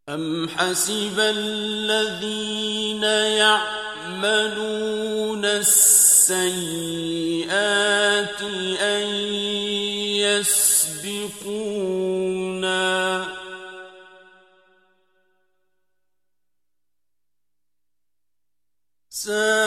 أَمْ حَسِبَ الَّذِينَ يَعْمَلُونَ السَّيِّئَاتِ أَن يَسْبِقُونَا ۚ سَاءَ